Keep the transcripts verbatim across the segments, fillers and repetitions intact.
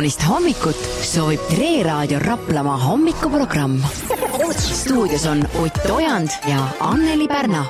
kaunist hommikut soovib Tre Raadio Raplamaa hommikuprogramm. Stuudios on Ott Ojand ja Anneli Pärna.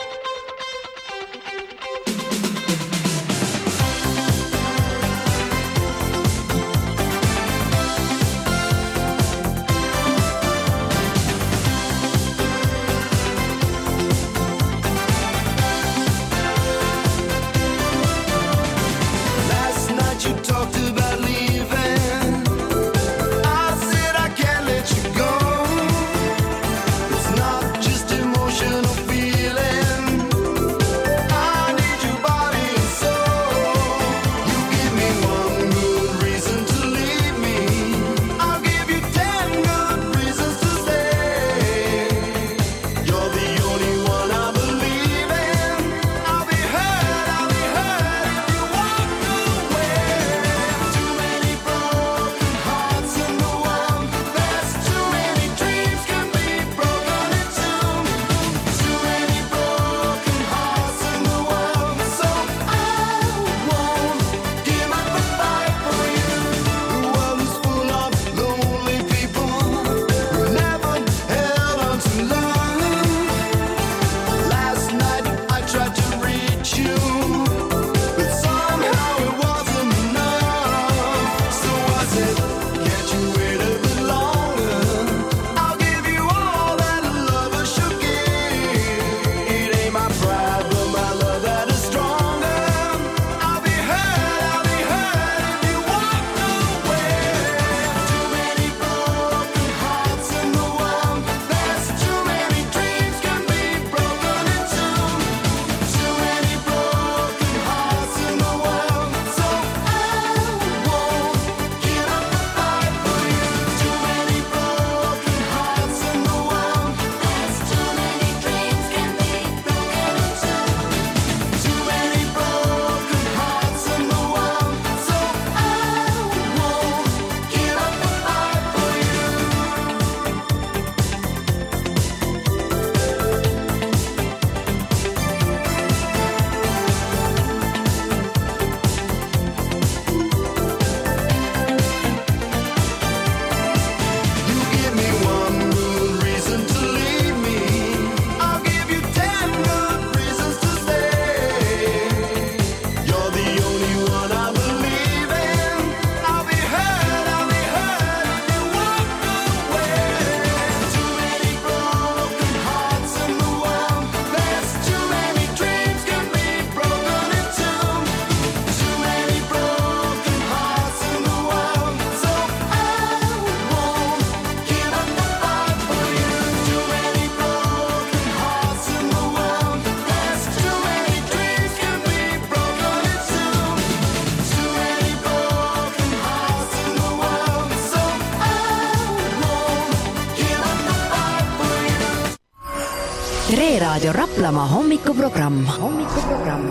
Tre Raadio Raplamaa hommikuprogramm. hommikuprogramm.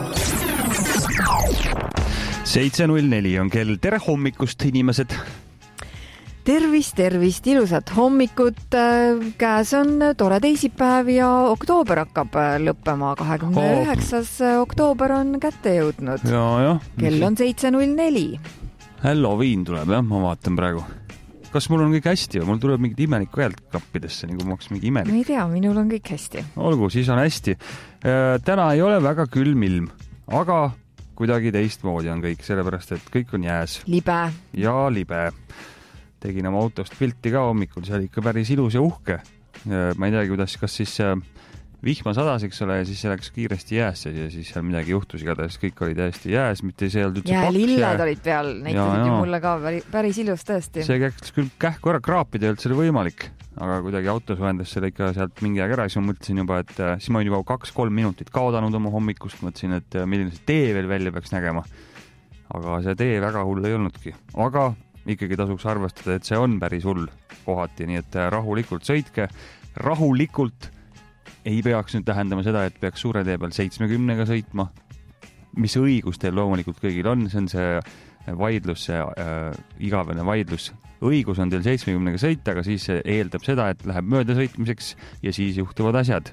seitse null neli on kell. Tere hommikust, inimesed! Tervist, tervist, ilusat hommikut. Käes on tore teisipäev ja oktoober hakkab lõppema. kahekümne üheksas oktoober on kätte jõudnud. Ja, ja. Kell on seitse null neli. Halloween tuleb, jah, ma vaatan praegu. Kas mul on kõik hästi või? Mul tuleb mingid imenikku häält kappidesse, nagu ma oleks mingi imenik. Ma ei tea, minul on kõik hästi. Olgu, siis on hästi. Täna ei ole väga külm ilm, aga kuidagi teistmoodi on kõik, sellepärast, et kõik on jääs. Libe. Ja libe. Tegin oma autost pilti ka hommikul, see oli ikka päris ilus ja uhke. Ma ei teagi, kuidas, kas siis vihma sadas, eks ole, ja siis see läks kiiresti jäässe ja siis seal midagi juhtus, igatahes kõik oli täiesti jääs, mitte see olnud üldse ja paks. Lillad olid peal, näitasid ju mulle ka päris ilus tõesti. See käks küll kähku ära kraapida ja üldse oli võimalik, aga kuidagi autos vahendas selle ikka sealt mingi aeg ära, siis ma mõtlesin juba, et siis ma olin juba kaks-kolm minutit kaodanud oma hommikust, mõtlesin, et milline see tee veel välja peaks nägema. Aga see tee väga hull ei olnudki. Aga ikkagi tasuks arvestada, et see on päris hull kohati, nii et rahulikult sõitke, rahulikult ei peaks nüüd tähendama seda, et peaks suure tee peal seitsmekümnega sõitma, mis õigus teil loomulikult kõigil on, see on see vaidlus, see äh, igavene vaidlus. Õigus on teil seitsmekümnega sõita, aga siis see eeldab seda, et läheb mööda sõitmiseks ja siis juhtuvad asjad.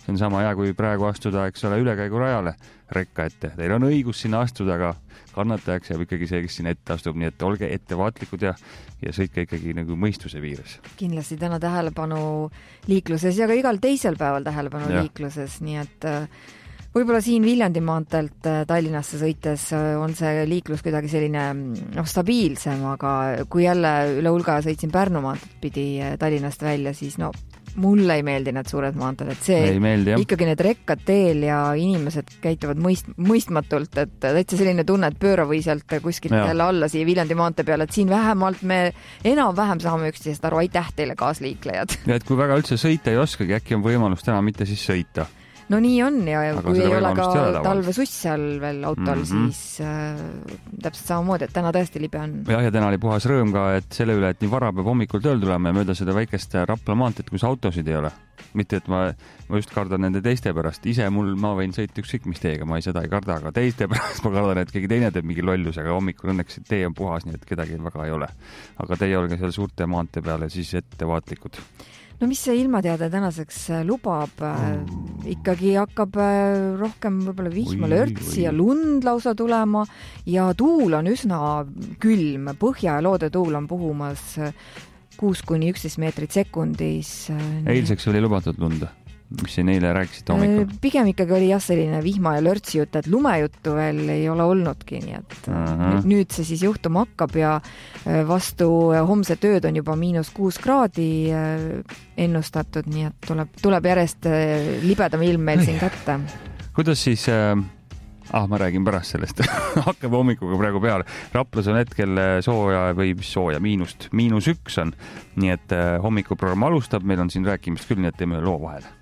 see on sama hea, kui praegu astuda, eks ole, ülekäigurajale rekka ette. Teil on õigus sinna astuda, aga kannatajaks jääb ikkagi see, kes sinna ette astub, nii et olge ettevaatlikud ja, ja sõitke ikkagi nagu mõistuse viires. Kindlasti täna tähelepanu liikluses ja ka igal teisel päeval tähelepanu ja. liikluses, nii et võib-olla siin Viljandi maanteelt Tallinnasse sõites on see liiklus kuidagi selline no, stabiilsem, aga kui jälle üle hulga sõitsin Pärnu maanteelt pidi Tallinnast välja, siis no mulle ei meeldi need suured maanteed, et see meeldi, ikkagi need rekkad teel ja inimesed käituvad mõist, mõistmatult, et täitsa selline tunne, et pööra või sealt kuskilt ja. jälle alla siia Viljandi maantee peale, et siin vähemalt me enam-vähem saame üksteisest aru, aitäh teile kaasliiklejad. Ja et kui väga üldse sõita ei oskagi, äkki on võimalus täna mitte siis sõita. No nii on ja aga kui ei ole ka talvesuss seal veel autol, mm-hmm. siis äh, täpselt samamoodi, et täna tõesti libe on. Ja, ja täna oli puhas rõõm ka, et selle üle, et nii vara peab hommikul tööl tulema ja mööda seda väikest Rapla maanteed, kus autosid ei ole. Mitte, et ma, ma just kardan nende teiste pärast. Ise mul, ma võin sõita ükskõik mis teega, ma ei seda ei karda, aga teiste pärast ma kardan, et keegi teine teeb mingi lollus, aga hommikul õnneks tee on puhas, nii et kedagi väga ei ole. Aga teie olge seal suurte maantee peale siis ettevaatlikud. No mis see ilmateade tänaseks lubab? Mm. Ikkagi hakkab rohkem võib-olla vihma, lörtsi ja lund lausa tulema ja tuul on üsna külm. Põhja ja loode tuul on puhumas kuus kuni üksteist meetrit sekundis. Eilseks oli lubatud lunda. Mis siin eile rääkisid hommikul? Pigem ikkagi oli jah selline vihma ja lörtsi jutt, et lumejuttu veel ei ole olnudki, nii et uh-huh. nüüd see siis juhtuma hakkab ja vastu homse tööd on juba miinus kuus kraadi ennustatud, nii et tuleb, tuleb järjest libedam ilm meil siin kätte. Kuidas siis, ah ma räägin pärast sellest, hakkab hommikuga praegu peale. Raplas on hetkel sooja või mis sooja, miinust, miinus üks on, nii et hommikuprogramm alustab, meil on siin rääkimist küll, nii et teeme loo vahele.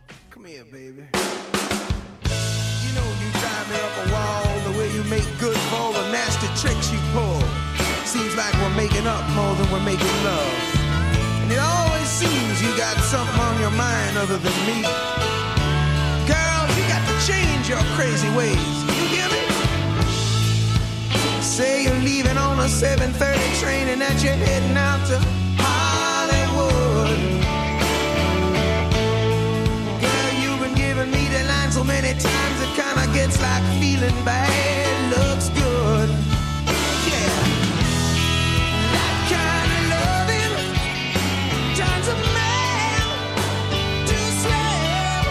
Make good for all the nasty tricks you pull. Seems like we're making up more than we're making love. And it always seems you got something on your mind other than me. Girl, you got to change your crazy ways. You hear me? Say you're leaving on a seven thirty train and that you're heading out to Hollywood. Girl, you've been giving me the line so many times it kind of gets like feeling bad. Looks good, yeah. That kind of loving turns a man to slave.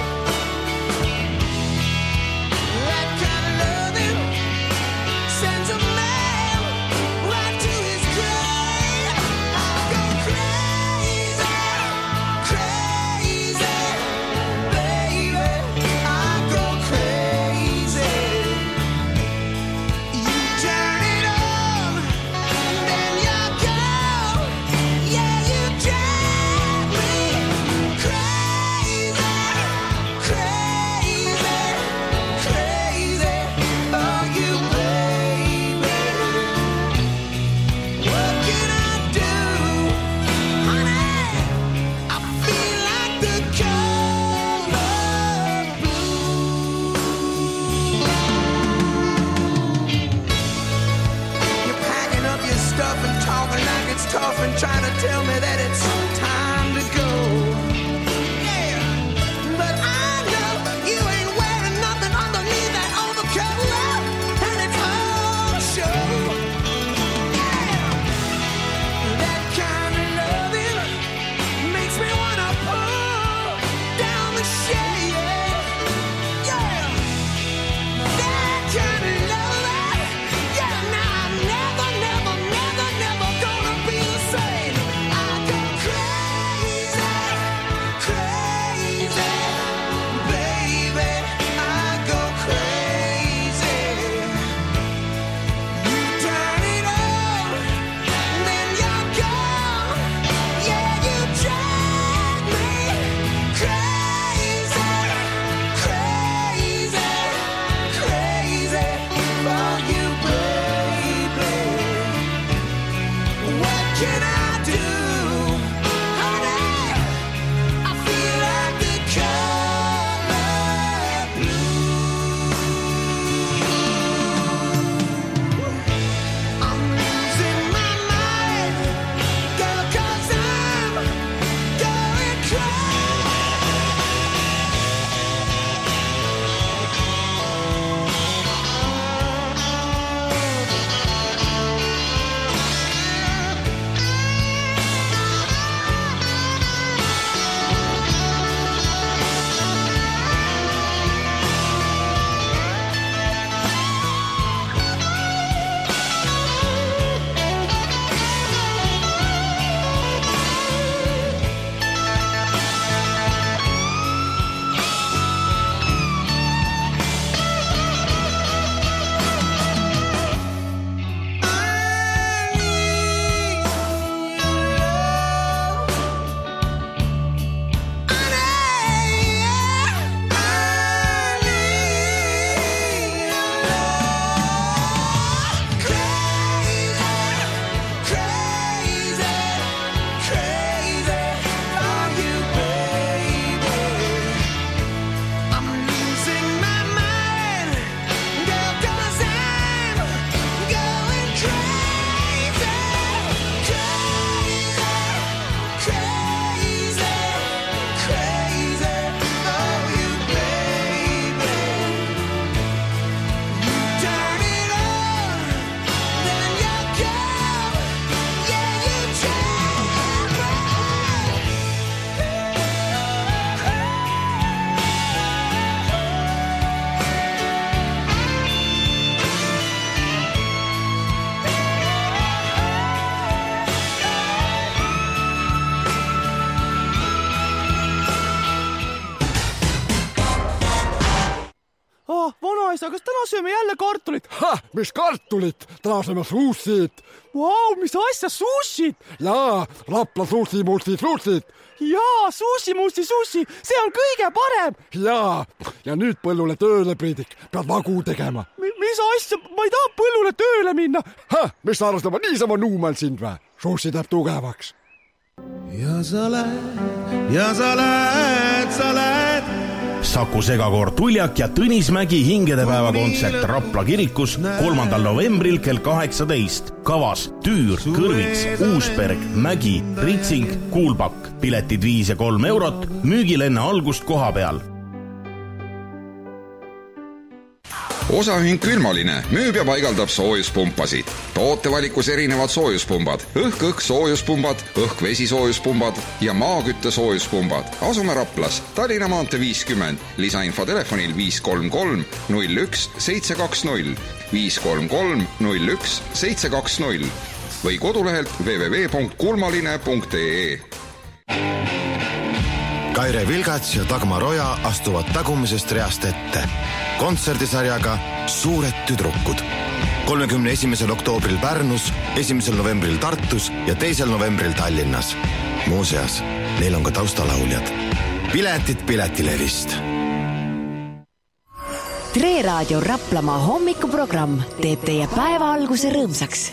That kind of loving sends a man right to his grave. I go crazy, crazy, baby. I go crazy. täna sööme jälle kartulit. Ha, mis kartulit? Täna sööme sushit. Vau, mis asja, sushit? Jaa, Rapla sushi, musti, sushit. Jaa, sushi, musti, sushi, see on kõige parem. Jaa, ja nüüd põllule tööle, Priidik, pead vagu tegema. M- mis asja, ma ei taha põllule tööle minna. Ha, mis sa arvastama niisama nuumal sind või? Sushi teeb tugevaks. Ja sa lähed, ja sa lähed, sa lähed. Saku Segakoor Tuljak ja Tõnismägi hingedepäeva kontsert Rapla kirikus kolmandal novembril kell kaheksateist. Kavas Tüür, Kõrvits, Uusberg, Mägi, Ritsing, Kuulbakk. Piletid viis ja kolm eurot, müügil enne algust koha peal. Osaühing Külmaline müüb ja paigaldab soojuspumpasid. Tootevalikus erinevad soojuspumbad, õhk-õhk soojuspumbad, õhk-vesi soojuspumbad ja maakütte soojuspumbad. Asume Raplas, Tallinna maantee viiskümmend, lisainfo telefonil viis kolm kolm null üks seitse kaks null, viis kolm kolm null üks seitse kaks null või kodulehelt w w w punkt kulmaline punkt e e. Kaire Vilgats ja Dagmar Oja astuvad tagumisest reast ette. Kontserdisarjaga Suured tüdrukud. kolmekümne esimesel oktoobril Pärnus, esimesel novembril Tartus ja teisel novembril Tallinnas. Muuseas, neil on ka taustalauljad. Piletid Piletilevist. Tre Raadio Raplamaa hommikuprogramm teeb teie päeva alguse rõõmsaks.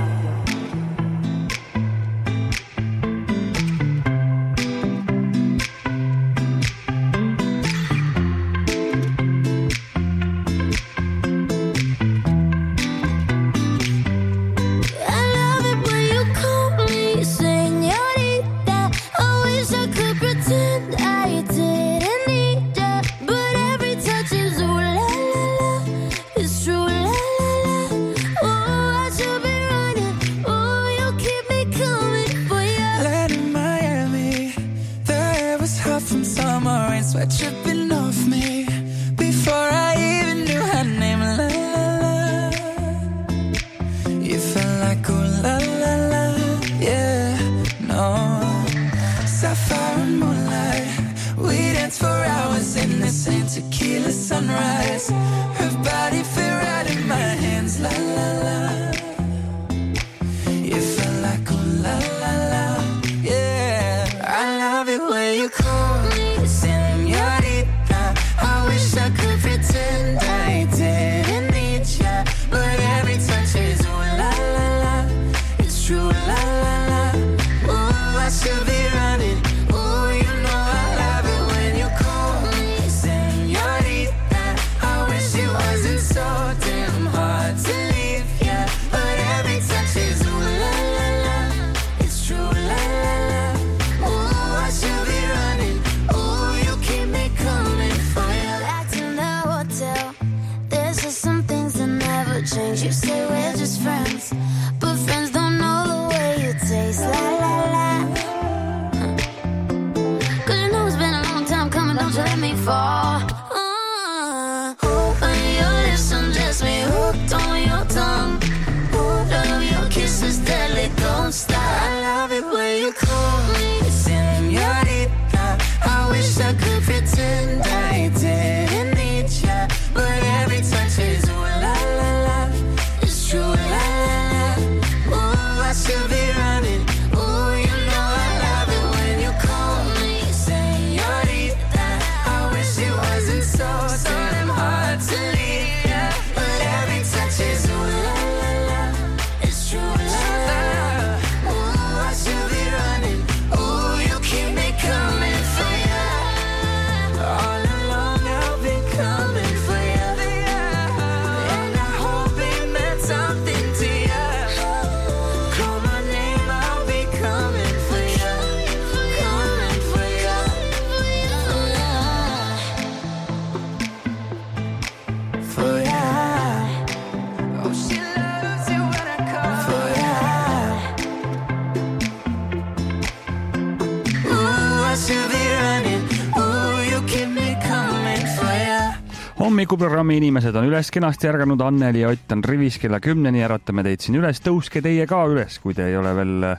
Hommikuprogrammi inimesed on üles kenasti ärganud, Anneli ja Ott on rivis kella kümneni, äratame teid siin üles, tõuske teie ka üles, kui te ei ole veel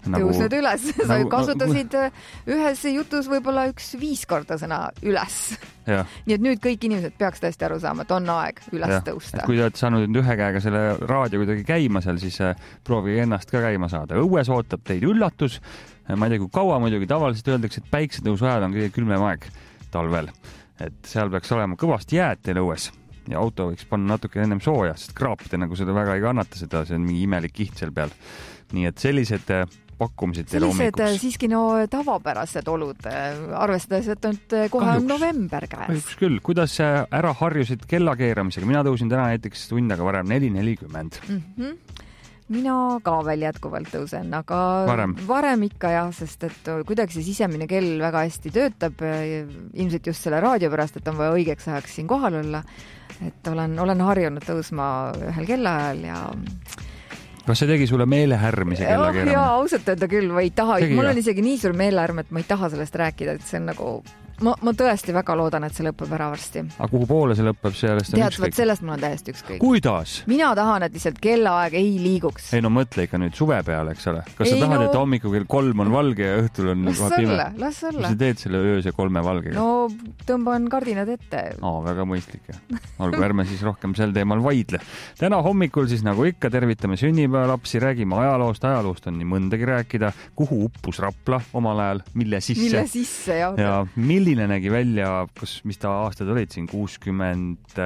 nagu, tõusnud üles. Sa nagu, kasutasid nagu... ühes jutus võib-olla üks viis korda sõna üles. Ja. Nii et nüüd kõik inimesed peaks tõesti aru saama, et on aeg üles ja. Tõusta. Et kui te olete saanud ühe käega selle raadio kuidagi käima seal, siis proovige ennast ka käima saada. Õues ootab teid üllatus. Ma ei tea, kui kaua muidugi tavaliselt öeldakse, et päiksetõusu ajal on kõige külmem aeg talvel. Et seal peaks olema kõvasti jääd teil õues. Ja auto võiks panna natuke ennem sooja, sest kraapide nagu seda väga ei kannata seda, see on mingi imelik kiht seal peal. Nii et sellised pakkumised teile hommikuks. Sellised siiski no tavapärased olud, arvestades, et on kohe Kahjuks. On november käes. Kahjuks küll. Kuidas ära harjusid kellakeeramisega? Mina tõusin täna näiteks tund aega varem neli nelikümmend. Mm-hmm. Mina ka veel jätkuvalt tõusen, aga varem, varem ikka jah, sest et kuidagi see sisemine kell väga hästi töötab, ilmselt just selle raadio pärast, et on vaja õigeks ajaks siin kohal olla. Et olen, olen harjunud tõusma ühel kellaajal ja kas see tegi sulle meelehärmise kella keeramine? Jaa, ausalt öelda küll, ma ei taha, tegi, mul on isegi nii suur meelehärm, et ma ei taha sellest rääkida, et see on nagu Ma, ma tõesti väga loodan, et see lõpeb ära varsti. Aga kuhu poole see lõpeb? Sellest on Tead, ükskõik. Sellest mul on täiesti ükskõik. Kuidas? Mina tahan, et lihtsalt kellaaeg ei liiguks. Ei no mõtle ikka nüüd suve peale, eks ole. Kas ei, sa tahad, no... et hommikul kell kolm on valge ja õhtul on las kohe pime? Las olla. Mis sa teed selle ööse kolme valgega? No tõmban kardinad ette. Aa, väga mõistlik. Olgu, ärme siis rohkem sel teemal vaidle. Täna hommikul siis nagu ikka tervitame sünnipäevalapsi, räägime ajaloost. Ajaloost on nii mõndagi rääkida. Kuhu uppus Rapla omal ajal? Mille sisse? Mille sisse, jah. Ja milline nägi välja kas, mis ta aastad olid siin, kuuskümmend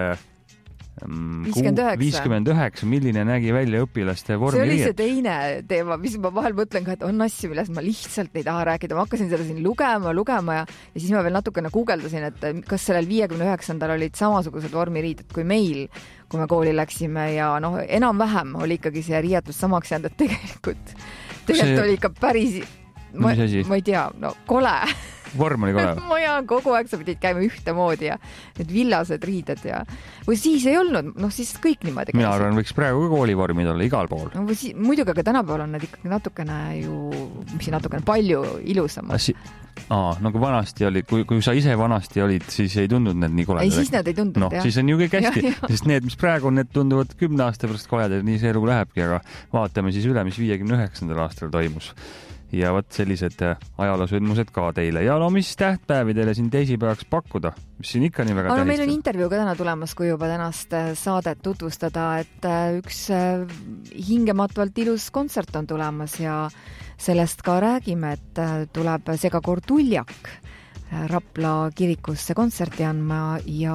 viiskümmend üheksa, milline nägi välja õpilaste vormiriiet? See oli see teine teema, mis ma vahel mõtlen ka, et on asju, millest ma lihtsalt ei taha rääkida. Ma hakkasin seda siin lugema, lugema ja, ja siis ma veel natukene guugeldasin, et kas sellel viiekümne üheksandal olid samasugused vormiriided kui meil, kui me kooli läksime ja noh, enam-vähem oli ikkagi see riietus samaks jäänud, et tegelikult, tegelikult see... oli ikka päris, ma, ma ei tea, no kole. Vorm oli kole. Ma jaan, kogu aeg sa pidid käima ühte moodi ja need villased riided ja või siis ei olnud, noh siis kõik niimoodi käisid. Mina arvan, võiks praegu ka koolivormid olla igal pool. No, siis, muidugi, aga tänapäeval on need ikkagi natukene ju, mis natukene palju ilusamad. Si Aa, nagu vanasti oli, kui, kui sa ise vanasti olid, siis ei tundunud need nii koledad. Ei, siis need ei tundunud, no, jah. Siis on ju kõik hästi, ja, ja. Sest need, mis praegu on, need tunduvad kümne aasta pärast koledad, nii see elu lähebki, aga vaatame siis üle, mis viiekümne üheksandal aastal toimus. Ja võt sellised ajaloosündmused ka teile. Ja no mis tähtpäevi teile siin teisipäevaks pakkuda? Mis siin ikka nii väga tähistab? Meil on intervjuu ka täna tulemas, kui juba tänast saadet tutvustada, et üks hingematvalt ilus kontsert on tulemas ja sellest ka räägime, et tuleb Segakoor Tuljak Rapla kirikusse kontserti andma ja...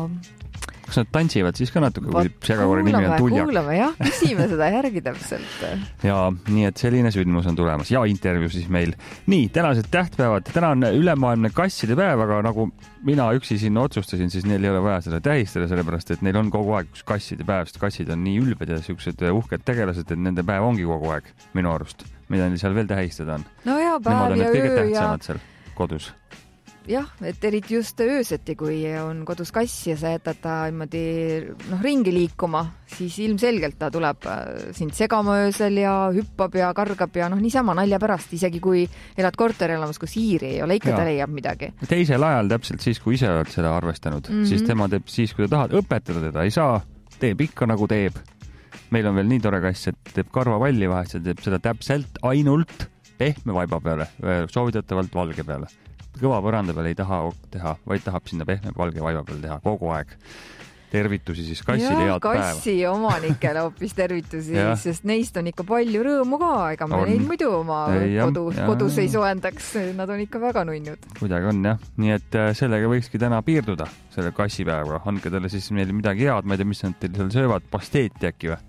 Kas nad tantsivad siis ka natuke, kui Segakoori nimi on Tuljak? Kuulame, jah, küsime seda järgi täpselt. Ja nii, et selline sündmus on tulemas ja intervjuu siis meil. Nii, tänased tähtpäevad. Täna on ülemaailmne kasside päev, aga nagu mina üksi siin otsustasin, siis neil ei ole vaja seda tähistada, sellepärast, et neil on kogu aeg üks kasside päev, sest kassid on nii ülbed ja siuksed uhked tegelased, et nende päev ongi kogu aeg minu arust, mida neil seal veel tähistada on. No jah, päev ja öö ja... seal kodus. Jah, et eriti just ööseti, kui on kodus kass ja sa jätad ta niimoodi noh, ringi liikuma, siis ilmselgelt ta tuleb sind segama öösel ja hüppab ja kargab ja noh, niisama nalja pärast, isegi kui elad korterelamus, kus hiiri ei ole, ikka ja. Ta leiab midagi. Teisel ajal täpselt siis, kui ise oled seda arvestanud, mm -hmm. siis tema teeb siis, kui ta tahad õpetada teda, ei saa, teeb ikka nagu teeb. Meil on veel nii tore kass, et teeb karvapalli vahest, teeb seda täpselt ainult pehme vaiba peale, soovitatavalt valge peale. Kõva põranda peale ei taha teha, vaid tahab sinna pehme valge vaiba peale teha kogu aeg. Tervitusi siis kassile head päeva. Kassi omanikele hoopis tervitusi, sest neist on ikka palju rõõmu ka, ega me on. Neid muidu oma ei, kodu, ja, kodus ei soendaks, nad on ikka väga nunnud. Kuidagi on jah, nii et sellega võikski täna piirduda, selle kassipäeva. Andke talle siis meile midagi head, ma ei tea, mis nad teil seal söövad, pasteeti äkki või?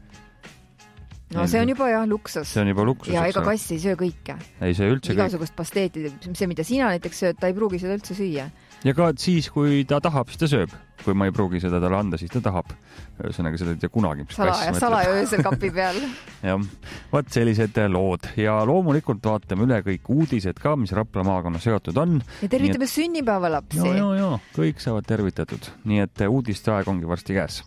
No see on juba jah luksus. See on juba luksus. Ja ega kass ei söö kõike. Ei söö üldse kõik. Igasugust pasteeti, see mida sina näiteks sööd, ta ei pruugi seda üldse süüa. Ja ka siis, kui ta tahab, siis ta sööb. Kui ma ei pruugi seda talle anda, siis ta tahab. Ühesõnaga seda ei tea kunagi. Salaja, salaja öösel kapi peal. jah, võt sellised lood. Ja loomulikult vaatame üle kõik uudised ka, mis Rapla maakonna seotud on. Ja tervitame et... sünnipäevalapsi. Joo, joo, joo. Kõik saavad tervitatud. Nii et uudiste aeg ongi varsti käes.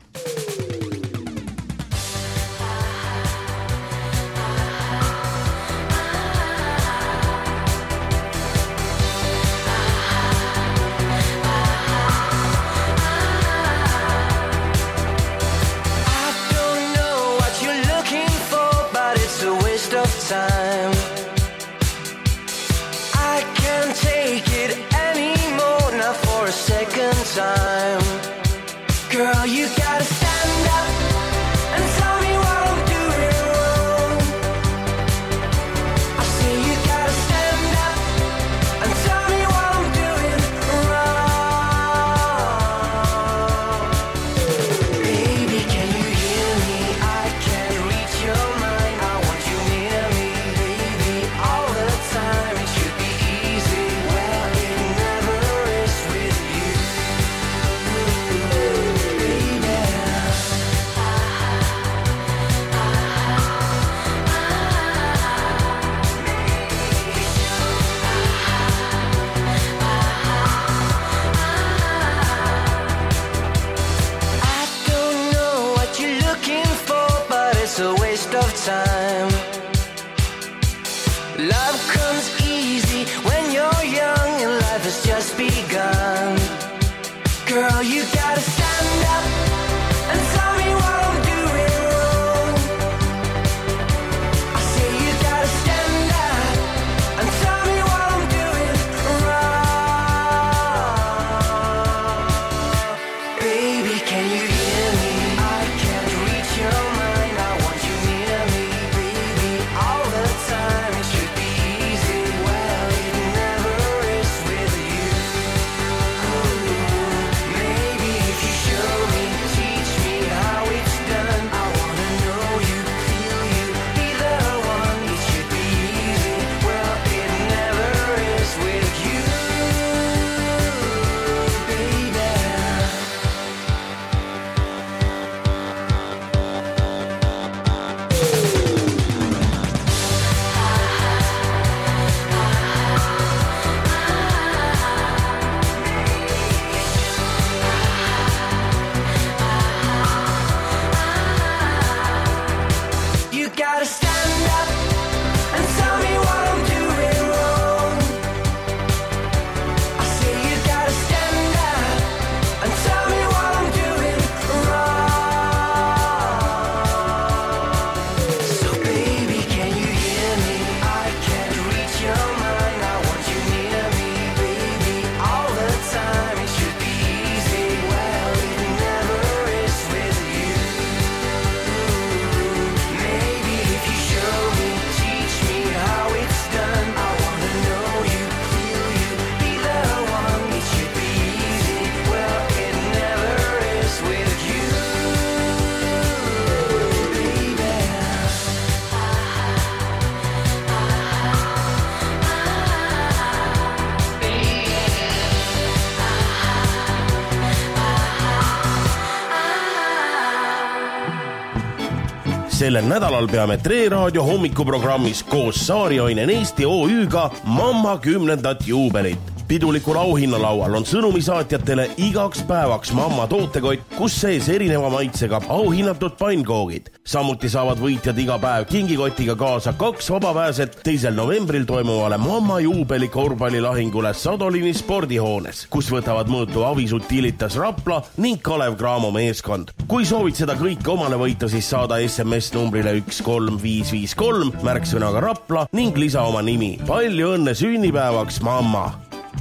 Time. Sellel nädalal peame Tre Raadio hommikuprogrammis koos Saarioinen Eesti O Üga mamma kümnendat juubelit. Pidulikul auhinnalaual on sõnumisaatjatele igaks päevaks mamma tootekott, kus sees erineva maitsega auhinnatud pannkoogid. Samuti saavad võitjad iga päev kingikotiga kaasa kaks vabapääset teisel novembril toimuvale mamma juubeli korvpallilahingule Sadolini spordihoones, kus võtavad mõõtu Avisut Tilitas Rapla ning Kalev Cramo meeskond. Kui soovid seda kõike omale võita, siis saada S M S numbrile üks kolm viis viis kolm märksõnaga Rapla ning lisa oma nimi. Palju õnne sünnipäevaks, mamma!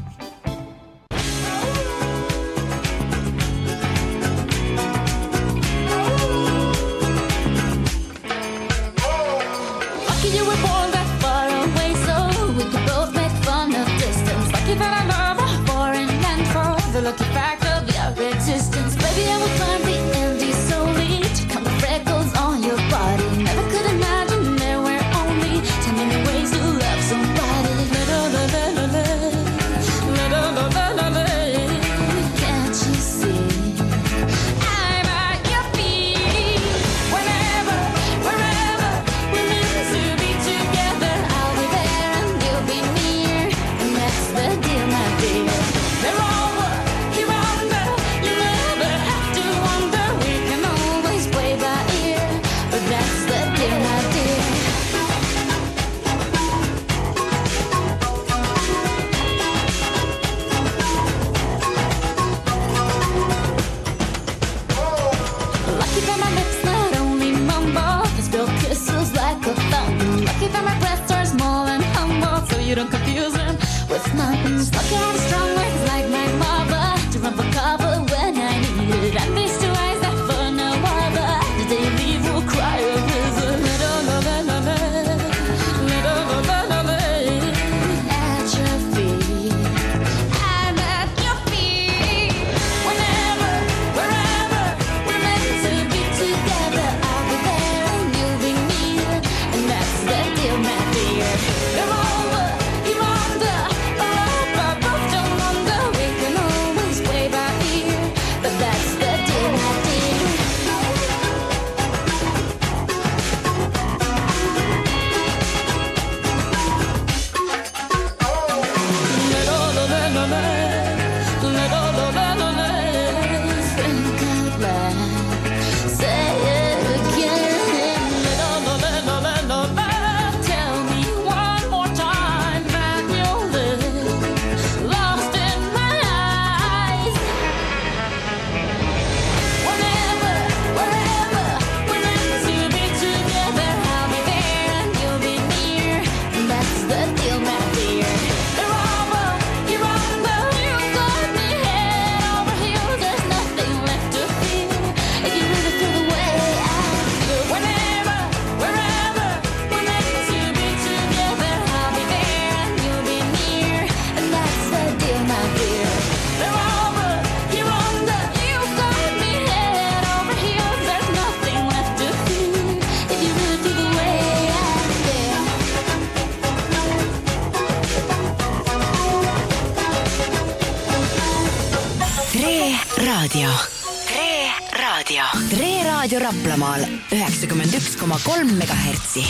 Raadio. Tre Raadio. Tre Raadio Raplamaal üheksakümmend üks koma kolm megahertsi.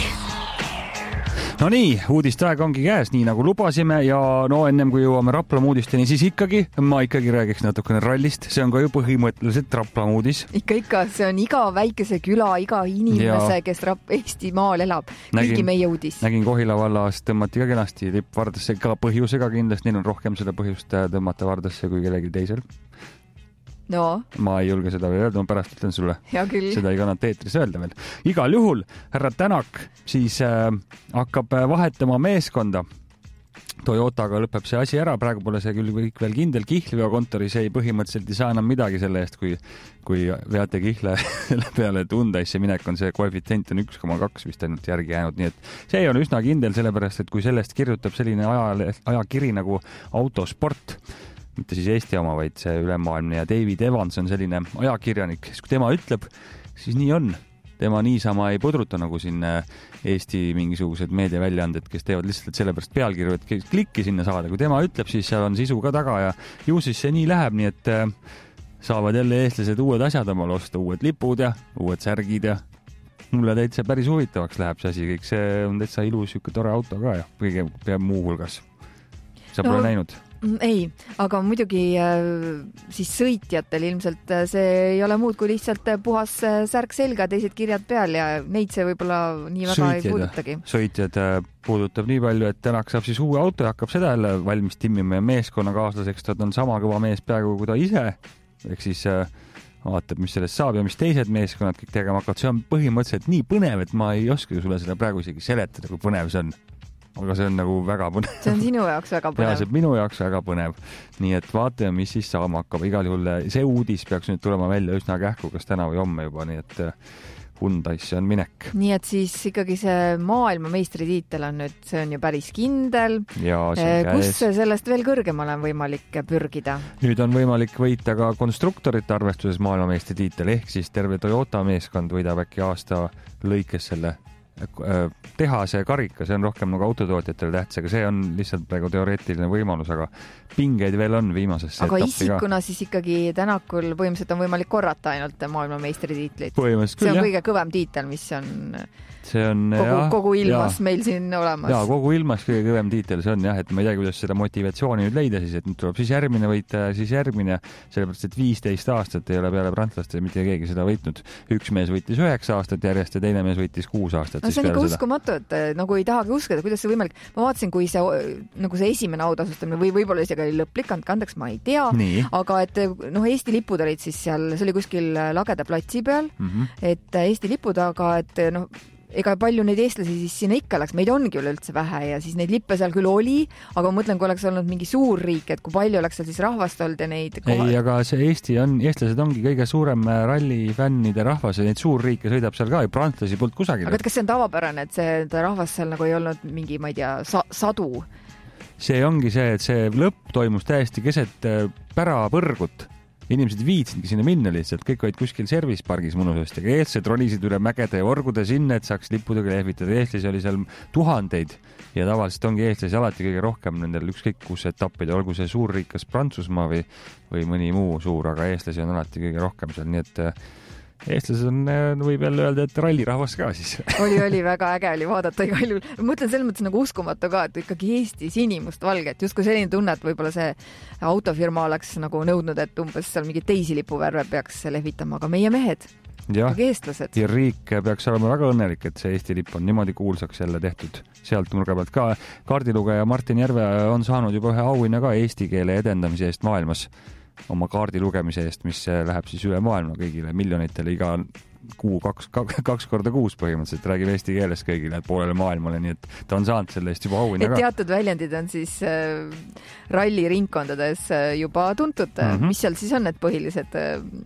No nii, uudiste aeg ongi käes, nii nagu lubasime ja no ennem kui jõuame Raplamaa uudisteni, siis ikkagi, ma ikkagi räägiks natukene rallist. See on ka ju põhimõtteliselt Raplamaa uudis. Ikka, ikka, see on iga väikese küla, iga inimese, ja kes Rap- Eestimaal elab. Nägin, meie uudis. Nägin Kohila vallas tõmmati ka kenasti lipp Vardasse, ka põhjusega kindlasti, neil on rohkem seda põhjust tõmmata Vardasse kui kellegi teisel. No. Ma ei julge seda veel öelda, ma pärast ütlen sulle. Seda ei kannata eetris öelda veel. Igal juhul härra Tänak siis äh, hakkab vahetama meeskonda. Toyotaga lõpeb see asi ära, praegu pole see küll kõik veel kindel. Kihlveo kontoris ei põhimõtteliselt ei saa enam midagi selle eest, kui, kui veate Kihle selle peale Tundaisse minek on see koefitsient on üks koma kaks vist ainult järgi jäänud, nii et see on üsna kindel, sellepärast et kui sellest kirjutab selline aja, ajakiri nagu Autosport, mitte siis Eesti oma, vaid see ülemaailmne ja David Evans on selline ajakirjanik, siis kui tema ütleb, siis nii on. Tema niisama ei pudruta nagu siin Eesti mingisugused meediaväljaanded, kes teevad lihtsalt sellepärast pealkirju, et klikki sinna saada. Kui tema ütleb, siis seal on sisu ka taga ja ju siis see nii läheb, nii et saavad jälle eestlased uued asjad omale osta, uued lipud ja uued särgid ja mulle täitsa päris huvitavaks läheb see asi, kõik see on täitsa ilus siuke tore auto ka ja kõige peab muu hulgas. Sa pole no, näinud? Ei, aga muidugi siis sõitjatel ilmselt see ei ole muud kui lihtsalt puhas särk selga, teised kirjad peal ja neid see võib-olla nii väga sõitjad, ei puudutagi. Sõitjad puudutab nii palju, et Tänak saab siis uue auto ja hakkab seda jälle valmis timmima ja meeskonnakaaslaseks, ta on sama kõva mees peaaegu kui ta ise, ehk siis vaatab, mis sellest saab ja mis teised meeskonnad kõik tegema hakkavad. See on põhimõtteliselt nii põnev, et ma ei oska sulle seda praegu isegi seletada, kui põnev see on. Aga see on nagu väga põnev. See on sinu jaoks väga põnev. Ja, see on minu jaoks väga põnev. Nii et vaatame, mis siis saama hakkab. Igal juhul see uudis peaks nüüd tulema välja üsna kähku, kas täna või homme juba, nii et Hyundaisse on minek. Nii et siis ikkagi see maailma meistritiitel on nüüd, see on ju päris kindel. Ja, kus sellest veel kõrgemale on võimalik pürgida? Nüüd on võimalik võita ka konstruktorite arvestuses maailma meistritiitel, ehk siis terve Toyota meeskond võidab äkki aasta lõikes selle tehase karika, see on rohkem nagu autotootjatele tähtsega, see on lihtsalt praegu teoreetiline võimalus, aga pingeid veel on viimasesse aga etappi ka. Aga isikuna siis ikkagi Tänakul põhimõtteliselt on võimalik korrata ainult maailma meistritiitlit. Põhimõtteliselt küll, see on jah. kõige kõvem tiitel, mis on, see on kogu, jah, kogu ilmas jah. meil siin olemas. Jaa, kogu ilmas kõige kõvem tiitel, see on jah, et ma ei tea, kuidas seda motivatsiooni nüüd leida siis, et nüüd tuleb siis järgmine võita ja siis järgmine, sellepärast, et viisteist aastat ei ole peale prantslaste mitte keegi seda võitnud. Üks mees võitis üheksa aastat järjest ja teine mees võitis kuus aastat. No, see on ikka uskumatu, et nagu ei tahagi uskuda, kuidas see võimalik. Ma vaatasin, kui see, nagu see esimene autasustamine või võib-olla isegi oli lõplik, andeks, ma ei tea, Nii. aga et noh, Eesti lipud olid siis seal, see oli kuskil Lageda platsi peal, mm-hmm. et Eesti lipud, aga et noh, ega palju neid eestlasi siis sinna ikka läks, meid ongi üleüldse vähe ja siis neid lippe seal küll oli, aga ma mõtlen, kui oleks olnud mingi suur riik, et kui palju oleks seal siis rahvast olnud ja neid kohal... Ei, aga see Eesti on, eestlased ongi kõige suurem rallifännide rahvas ja neid suur riike sõidab seal ka ja prantlasi poolt kusagil. Aga et kas see on tavapärane, et see rahvas seal nagu ei olnud mingi, ma ei tea, sa, sadu? See ongi see, et see lõpp toimus täiesti keset pärapõrgut. Inimesed viitsidki sinna minna lihtsalt, kõik olid kuskil servispargis mõnusasti, aga eestlased ronisid üle mägede ja orgude sinna, et saaks lippudega lehvitada. Eestlasi oli seal tuhandeid ja tavaliselt ongi eestlasi alati kõige rohkem nendel ükskõik kus etappid, olgu see suur riik, kas Prantsusmaa või, või mõni muu suur, aga eestlasi on alati kõige rohkem seal, nii et eestlased on, võib jälle öelda, et rallirahvas ka siis. Oli, oli väga äge oli vaadata igal juhul. Mõtlen selles mõttes nagu uskumatu ka, et ikkagi Eesti sinimust valget, just kui selline tunne, et võib-olla see autofirma oleks nagu nõudnud, et umbes seal mingi teisi lipuvärve peaks lehvitama, aga meie mehed, ikkagi eestlased. Ja riik peaks olema väga õnnelik, et see Eesti lipp on niimoodi kuulsaks jälle tehtud sealt nurga pealt ka. Kaardilugeja Martin Järve on saanud juba ühe auhinna ka eesti keele edendamise eest maailmas. Oma kaardi lugemise eest, mis läheb siis üle maailma kõigile miljonitele iga kuu kaks, kaks korda kuus põhimõtteliselt räägib eesti keeles kõigile poolele maailmale, nii et ta on saanud selle eest juba auhinna ka. Teatud väljendid on siis äh, ralli ringkondades äh, juba tuntud. Mm-hmm. Mis seal siis on need põhilised?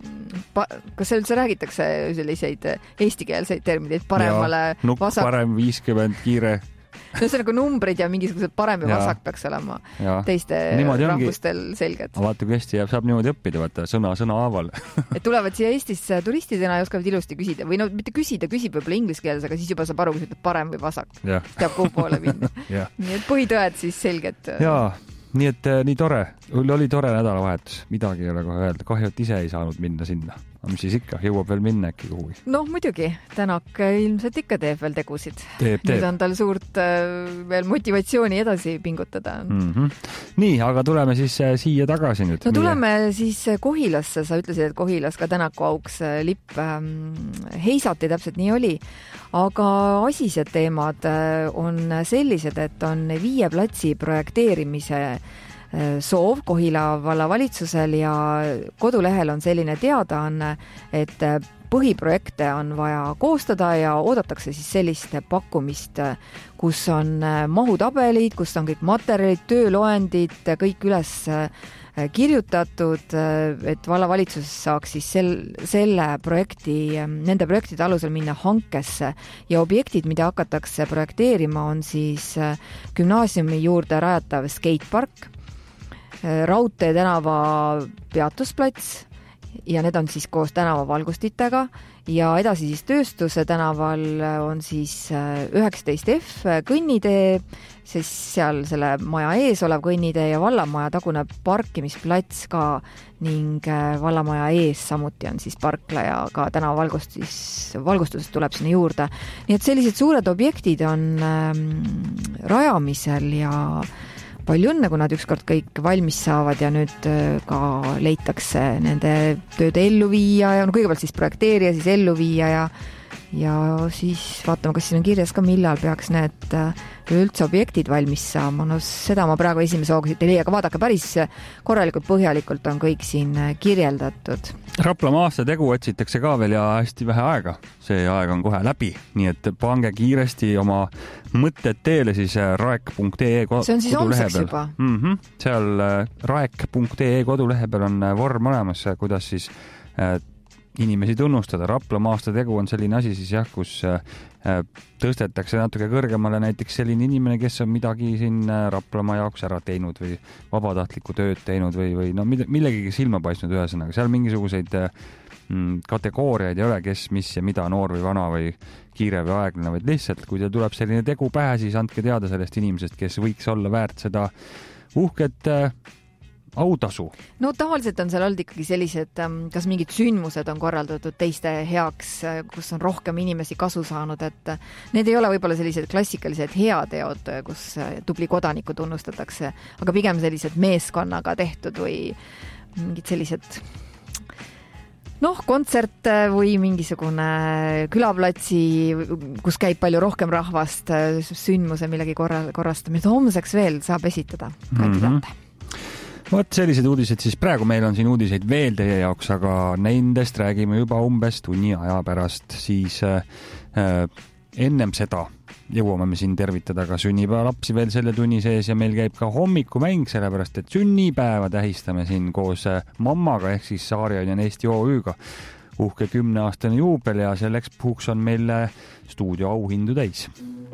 Pa, kas seal üldse räägitakse selliseid eestikeelseid termineid paremale ja, nukk, vasak? Parem viiskümmend kiire. No see nagu numbrid ja mingisugused parem ja vasak peaks olema ja. Teiste niimoodi rahvustel ongi selged. Vaata, kui hästi saab niimoodi õppida, vaata sõna sõna haaval. Et tulevad siia Eestisse turistidena ja oskavad ilusti küsida või no mitte küsida, küsib võib-olla inglise keeles, aga siis juba saab aru, kui ütleb parem või vasak. Teab kuhu poole minna. Nii et põhitõed siis selged. Jaa, nii et nii tore. Oli tore nädalavahetus. Midagi ei ole kohe öelda. Kahju, et ise ei saanud minna sinna. Aga mis siis ikka, jõuab veel minna äkki kuhugi? No muidugi, Tänak ilmselt ikka teeb veel tegusid. Teeb, teeb. Nüüd on tal suurt äh, veel motivatsiooni edasi pingutada. Mm-hmm. Nii, aga tuleme siis äh, siia tagasi nüüd. No tuleme Meie... siis Kohilasse, sa ütlesid, et Kohilas ka Tänaku auks äh, lipp ähm, heisati, täpselt nii oli. Aga asised teemad äh, on sellised, et on viie platsi projekteerimise soov Kohila vallavalitsusel ja kodulehel on selline teadaanne, et põhiprojekte on vaja koostada ja oodatakse siis sellist pakkumist, kus on mahutabelid, kus on kõik materjalid, tööloendid, kõik üles kirjutatud, et vallavalitsus saaks siis sel, selle projekti, nende projektide alusel minna hankesse ja objektid, mida hakatakse projekteerima, on siis gümnaasiumi juurde rajatav skatepark, Raudtee tänava peatusplats ja need on siis koos tänavavalgustitega ja edasi siis Tööstuse tänaval on siis üheksateist F kõnnitee, siis seal selle maja ees olev kõnnitee ja vallamaja tagune parkimisplats ka ning vallamaja ees samuti on siis parkla ja ka tänavavalgustus, valgustusest tuleb sinna juurde. Nii et sellised suured objektid on ähm, rajamisel ja palju õnne, kui nad ükskord kõik valmis saavad ja nüüd ka leitakse nende tööde ellu viia ja no kõigepealt siis projekteerija, siis ellu viia ja, ja siis vaatame, kas siin on kirjas ka, millal peaks need üldse objektid valmis saama. No seda ma praegu esimese hooga siit ei leia, aga vaadake, päris korralikult põhjalikult on kõik siin kirjeldatud. Raplamaa aastategu otsitakse ka veel ja hästi vähe aega. See aeg on kohe läbi, nii et pange kiiresti oma mõtted teele siis raek punkt ee kodulehe peal. See on siis homseks juba? Mm-hmm. Seal raek punkt ee kodulehe peal on vorm olemas, kuidas siis äh, inimesi tunnustada. Raplamaa aastategu on selline asi siis jah, kus äh, tõstetakse natuke kõrgemale näiteks selline inimene, kes on midagi siin Raplamaa jaoks ära teinud või vabatahtlikku tööd teinud või, või no millegagi silma paistnud ühesõnaga. Seal mingisuguseid mm, kategooriaid ei ole, kes, mis ja mida, noor või vana või kiire või aeglane, vaid lihtsalt, kui teil tuleb selline tegu pähe, siis andke teada sellest inimesest, kes võiks olla väärt seda uhket äh, autasu. No tavaliselt on seal olnud ikkagi sellised, kas mingid sündmused on korraldatud teiste heaks, kus on rohkem inimesi kasu saanud, et need ei ole võib-olla sellised klassikalised heateod, kus tubli kodanikku tunnustatakse, aga pigem sellised meeskonnaga tehtud või mingid sellised noh, kontsert või mingisugune külaplatsi, kus käib palju rohkem rahvast, sündmuse millegi korra, korrastamine. Homseks veel saab esitada kandidaate. Mm-hmm. Vot sellised uudised, siis praegu meil on siin uudiseid veel teie jaoks, aga nendest räägime juba umbes tunni aja pärast, siis äh, ennem seda jõuame me siin tervitada ka sünnipäevalapsi veel selle tunni sees ja meil käib ka hommikumäng, sellepärast et sünnipäeva tähistame siin koos mammaga ehk siis Saarjainen Eesti O Üga. Uhke kümneaastane juubel ja selleks puhuks on meil stuudio auhindu täis.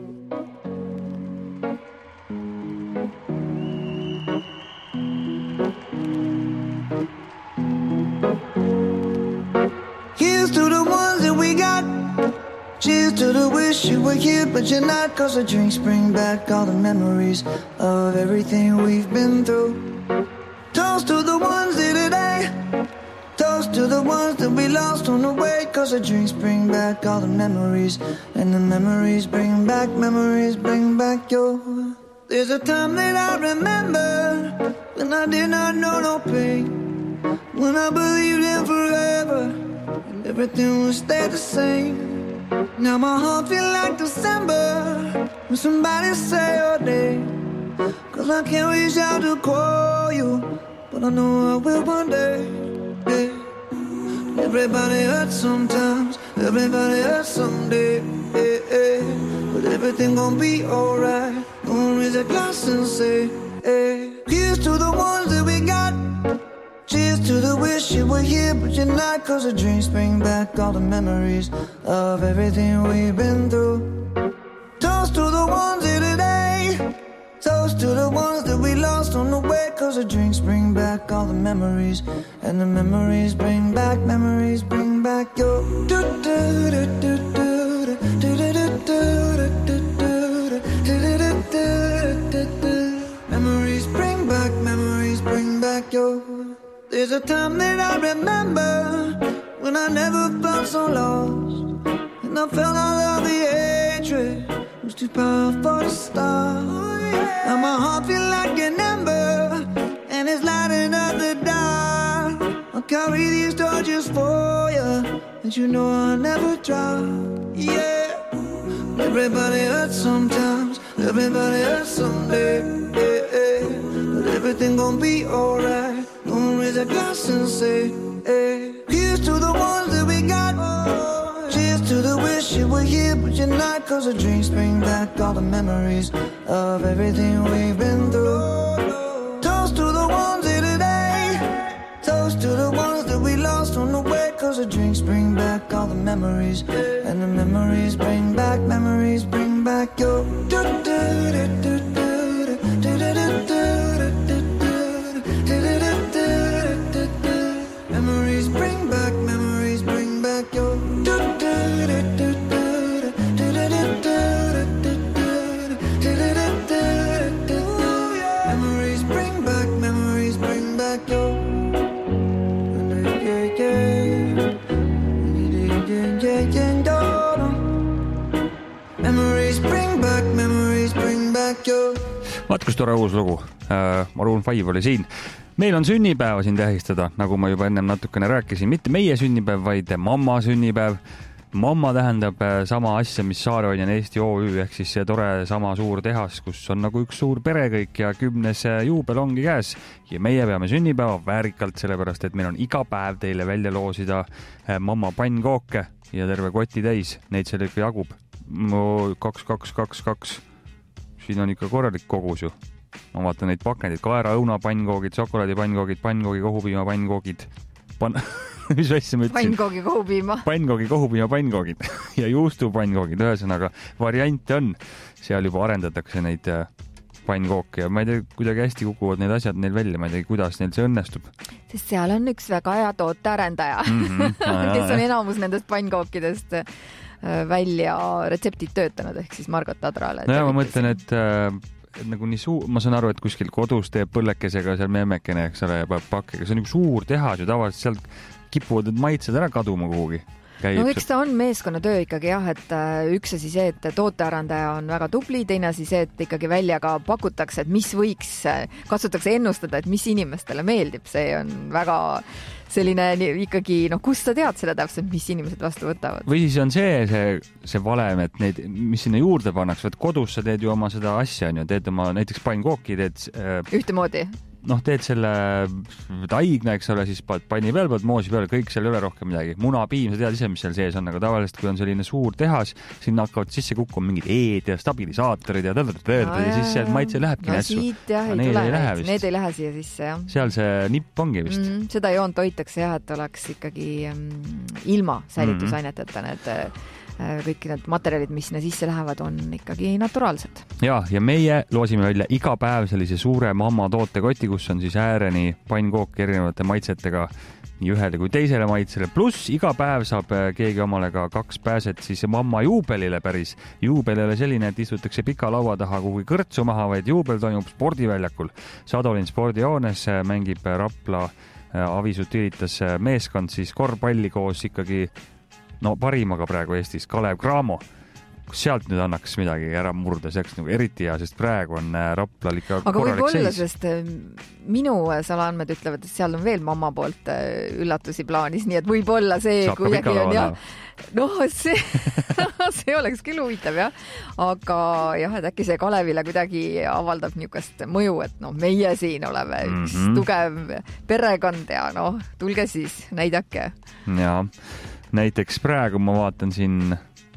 Cheers to the wish you were here, but you're not, cause the drinks bring back all the memories of everything we've been through. Toast to the ones here today, toast to the ones that we lost on the way, cause the drinks bring back all the memories, and the memories bring back, memories bring back your... There's a time that I remember, when I did not know no pain, when I believed in forever, and everything would stay the same. Now my heart feel like December when somebody say your name, cause I can't reach out to call you, but I know I will one day, yeah. Everybody hurts sometimes, everybody hurts someday, yeah, yeah. But everything gon' be alright. Gonna raise a glass and say, hey. Here's to the ones that we got. Cheers to the wish you were here, but you're not, cause the drinks bring back all the memories of everything we've been through. Toast to the ones here today, toast to the ones that we lost on the way, cause the drinks bring back all the memories, and the memories bring back, memories bring back your memories bring back, memories bring back your... There's a time that I remember when I never felt so lost, and I felt all of the hatred was too powerful to stop. Now my heart feel like an ember, and it's lighting up the dark. I'll carry these torches for you, and you know I'll never drop. Yeah, everybody hurts sometimes, everybody hurts someday, yeah, yeah. But everything gon' be alright. Gonna raise a glass and say, hey. Here's to the ones that we got. Cheers to the wish you were here, but you're not, cause the drinks bring back all the memories of everything we've been through. Toast to the ones here today, toast to the ones that we lost on the way, cause the drinks bring back all the memories, and the memories bring back, memories bring back your memories bring like you. Vaat, kus tore uus lugu. Maroon five oli siin. Meil on sünnipäeva siin tähistada, nagu ma juba ennem natukene rääkisin. Mitte meie sünnipäev, vaid mamma sünnipäev. Mamma tähendab sama asja, mis Saarehoidjan Eesti O Ü, ehk siis see tore sama suur tehas, kus on nagu üks suur pere kõik ja kümnes juubel ongi käes. Ja meie peame sünnipäeva väärikalt, sellepärast, et meil on iga päev teile välja loosida mamma pannkooke ja terve koti täis. Neid seal ikka jagub. kaks, kaks, kaks, kaks. Siin on ikka korralik kogus ju. Ma vaatan neid pakendid, kaera, õuna, pannkoogid, šokolaadi pannkoogid, pannkoogi, kohupiima, pannkoogid. Pan... mis asja ma ütlesin? Pannkoogi, kohupiima. Pannkoogi, kohupiima, pannkoogid ja juustu pannkoogid. Ühesõnaga, variante on. Seal juba arendatakse neid pannkooke ja ma ei tea, kuidagi hästi kukuvad need asjad neil välja. Ma ei tea, kuidas neil see õnnestub. Sest seal on üks väga hea tootearendaja, mm-hmm. kes on enamus nendest pannkookidest välja retseptid töötanud, ehk siis Margot Adrale. No ja ma mõtlen, et et nagu nii suur, ma saan aru, et kuskil kodus teeb põllekesega seal memmekene, eks ole, ja peab pakkega. See on nagu suur tehas ju tavaliselt, sealt kipuvad need maitsed ära kaduma kuhugi. Käib. No eks ta on meeskonnatöö ikkagi jah, et üks asi see, et tootearendaja on väga tubli, teine asi see, et ikkagi välja ka pakutakse, et mis võiks, katsutakse ennustada, et mis inimestele meeldib. See on väga selline ikkagi, noh, kus sa tead selle täpselt, mis inimesed vastu võtavad? Või siis on see, see, see valem, et neid, mis sinna juurde pannaks, et kodus sa teed ju oma seda asja, on ju, teed oma näiteks pannkooki, teed äh, ühtemoodi. Noh, teed selle taigna, eks ole, siis panni peal, paned moosi peal, kõik seal ei ole rohkem midagi. Muna, piim, sa tead ise, mis seal sees on, aga tavaliselt, kui on selline suur tehas, sinna hakkavad sisse kukkuma mingid eed ja stabilisaatorid ja tõdõdõdõdõd no, ja siis see maitse lähebki no, nässu. Siit jah, ei tule, ei need ei lähe siia sisse, jah. Seal see nipp ongi vist. Mm, seda joont hoitakse jah, et oleks ikkagi mm, ilma säilitusaineteta need kõik need materjalid, mis sinna sisse lähevad, on ikkagi naturaalsed. Ja, ja meie loosime välja iga päev sellise suure mamma tootekoti, kus on siis ääreni pannkook erinevate maitsetega nii ühele kui teisele maitsele. Pluss iga päev saab keegi omale ka kaks pääset siis mamma juubelile päris. Juubel ei ole selline, et istutakse pika laua taha kuhugi kõrtsu maha, vaid juubel toimub spordiväljakul. Sadolin spordijoones mängib Rapla Avisut üritas meeskond siis korvpalli koos ikkagi no parimaga praegu Eestis, Kalev Cramo. Kus sealt nüüd annaks midagi ära murda, see oleks nagu eriti hea, sest praegu on Raplal ikka aga korralik võib olla, seis. Sest minu salaandmed ütlevad, et seal on veel mamma poolt üllatusi plaanis, nii et võib olla see, saab kuidagi on ja noh, see, see oleks küll huvitav, jah. Aga jah, et äkki see Kalevile kuidagi avaldab niisugust mõju, et noh, meie siin oleme üks mm-hmm. tugev perekond ja noh, tulge siis, näidake. Jaa. Näiteks praegu ma vaatan siin,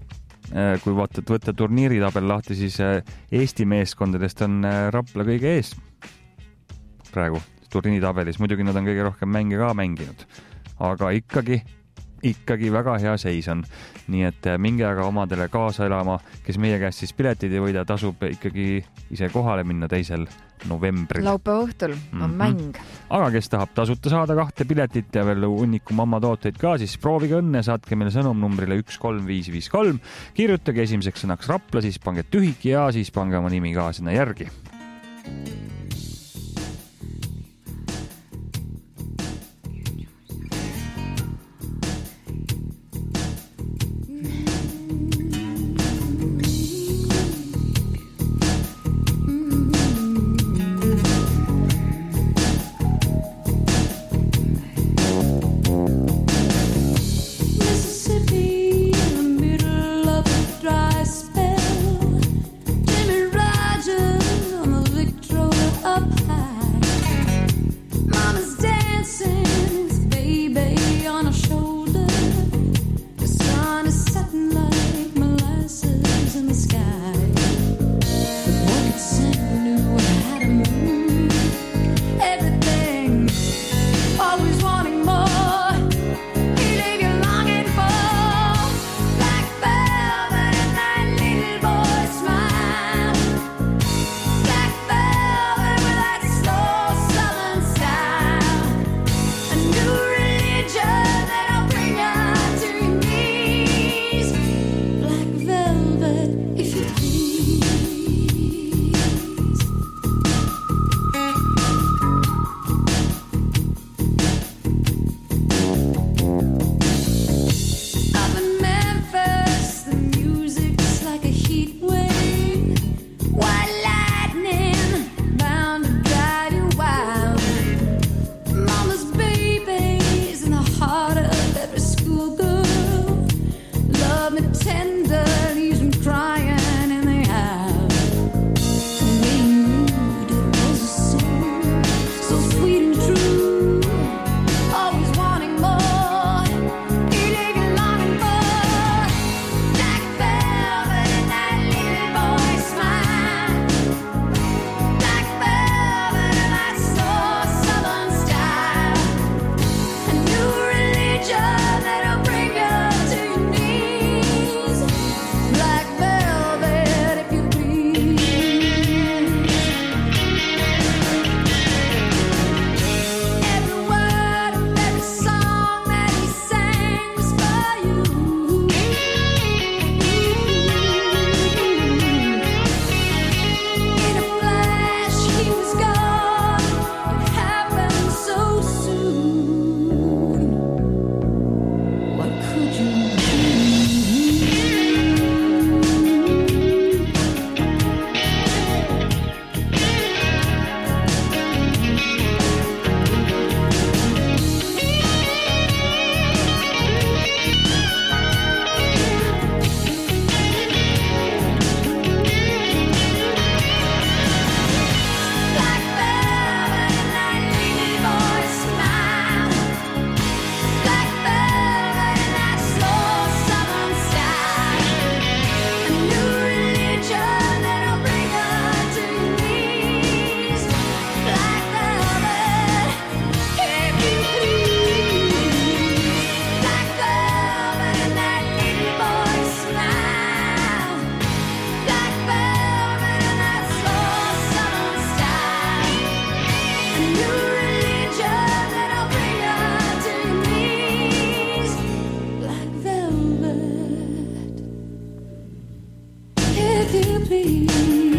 kui vaatad, võtta turniiritabel lahti, siis Eesti meeskondadest on Rapla kõige ees praegu turniiritabelis. Muidugi nad on kõige rohkem mänge ka mänginud, aga ikkagi, ikkagi väga hea seis on. Nii et minge aga omadele kaasa elama, kes meie käest siis piletid ei võida, tasub ikkagi ise kohale minna teisel novembril. Laupäeva õhtul on mm-hmm. mäng. Aga kes tahab tasuta saada kahte piletit ja veel hunniku mamma tooteid ka, siis proovige õnne, saatke meile sõnum numbrile üks kolm viis viis kolm. Kirjutage esimeseks sõnaks Rapla, siis pange tühik ja siis pange oma nimi ka sinna järgi. Jimmy Rogers with you, please.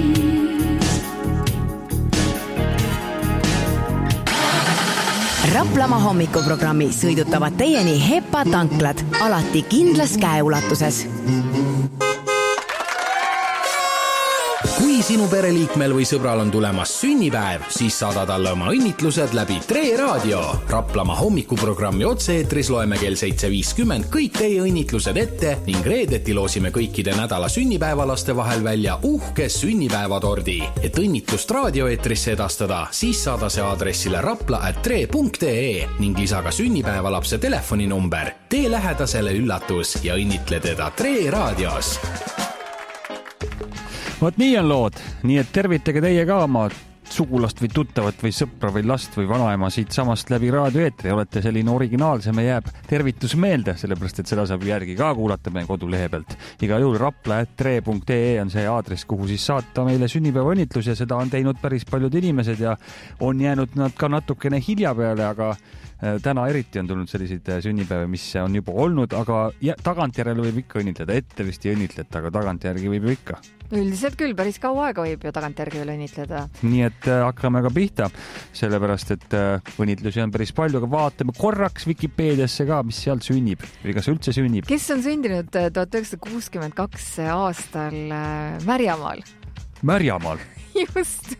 Raplamaa hommikuprogrammi sõidutavad teieni Hepa tanklad, alati kindlas käeulatuses. Kui sinu pereliikmel või sõbral on tulemas sünnipäev, siis saada talle oma õnnitlused läbi Tre Raadio. Raplamaa hommikuprogrammi otse-eetris loeme kell seitse viiskümmend kõik teie õnnitlused ette ning reedeti loosime kõikide nädala sünnipäevalaste vahel välja uhke sünnipäevatordi. Et õnnitlust raadioeetrisse edastada, siis saada see aadressile rapla at tre punkt ee ning lisa ka sünnipäevalapse telefoninumber. Tee lähedasele üllatus ja õnnitle teda Tre Raadios. Vot nii on lood, nii et tervitage teie ka oma sugulast või tuttavat või sõpra või last või vanaema siit samast läbi raadioeetri. Olete selline originaalsem ja jääb tervitus meelde, sellepärast et seda saab järgi ka kuulata meie kodulehe pealt. Igal juhul rapla at tre punkt ee on see aadress, kuhu siis saata meile sünnipäeva õnnitlus ja seda on teinud päris paljud inimesed ja on jäänud nad ka natukene hilja peale, aga täna eriti on tulnud selliseid sünnipäevi, mis on juba olnud, aga tagantjärele võib ikka õnnitleda. Ette vist ei õnnitleta, aga tagantjärgi võib ju ikka. Üldiselt küll, päris kaua aega võib ju tagantjärgi veel õnnitleda. Nii et hakkame ka pihta, sellepärast et õnnitlusi on päris palju, aga vaatame korraks Wikipeediasse ka, mis sealt sünnib või kas üldse sünnib. Kes on sündinud tuhat üheksasada kuuskümmend kaks aastal Märjamaal? Märjamaal? Just.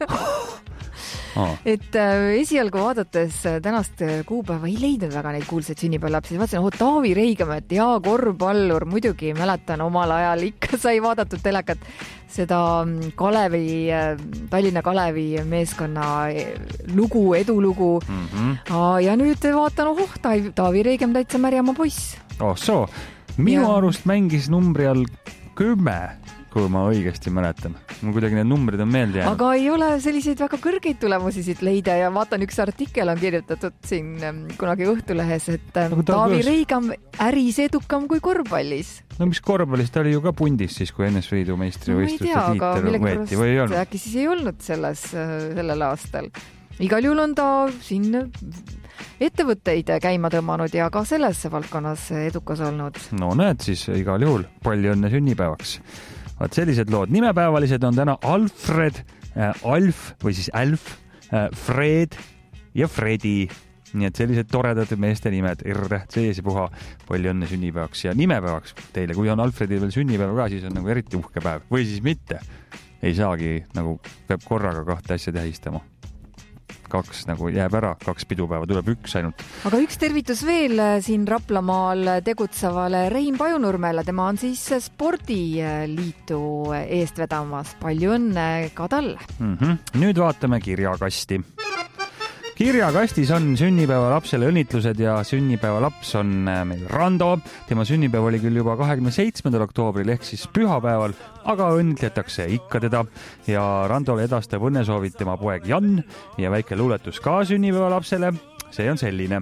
Aa. Et äh, esialgu vaadates tänast kuupäeva ei leidnud väga neid kuulsaid sünnipäevalapsi. Vaatasin, oh, Taavi Reigamäed ja korvpallur, muidugi mäletan omal ajal ikka sai vaadatud telekat seda Kalevi, Tallinna Kalevi meeskonna lugu, edulugu. Mm-hmm. Aa, ja nüüd vaatan, oh, Taavi Reigam täitsa Märjamaa poiss. Oh, so. Minu ja. arust mängis numbri all kümme, kui ma õigesti mäletan. Mul kuidagi need numbrid on meelde jäänud. Aga ei ole selliseid väga kõrgeid tulemusi siit leida ja vaatan, üks artikkel on kirjutatud siin kunagi Õhtulehes, et Aga Taavi kõrs... Reigam äris edukam kui korvpallis. No mis korvpallis, ta oli ju ka pundis siis, kui N S V Liidu meistrivõistluste no, tiitel võeti või ei olnud? Äkki siis ei olnud selles, sellel aastal. Igal juhul on ta siin ettevõtteid käima tõmmanud ja ka selles valdkonnas edukas olnud. No näed siis igal juhul, palju õnne sünnipäevaks. Vaat sellised lood. Nimepäevalised on täna Alfred, äh, Alf või siis Alf, äh, Fred ja Fredi. Nii et sellised toredad meeste nimed. Irtäht sees ja puha. Palju õnne sünnipäevaks ja nimepäevaks teile. Kui on Alfredil veel sünnipäeva ka, siis on nagu eriti uhke päev. Või siis mitte. Ei saagi, nagu peab korraga kahte asja tähistama. Kaks nagu jääb ära, kaks pidupäeva, tuleb üks ainult. Aga üks tervitus veel siin Raplamaal tegutsevale Rein Pajunurmele. Tema on siis spordiliitu eest vedamas. Palju õnne ka talle. Mm-hmm. Nüüd vaatame kirjakasti. Kirjakastis on sünnipäeva lapsele õnnitlused ja sünnipäeva laps on meil Rando. Tema sünnipäev oli küll juba kahekümne seitsmendal oktoobril ehk siis pühapäeval, aga õnnitletakse ikka teda ja Randole edastab õnnesoovid tema poeg Jan ja väike luuletus ka sünnipäeva lapsele. See on selline.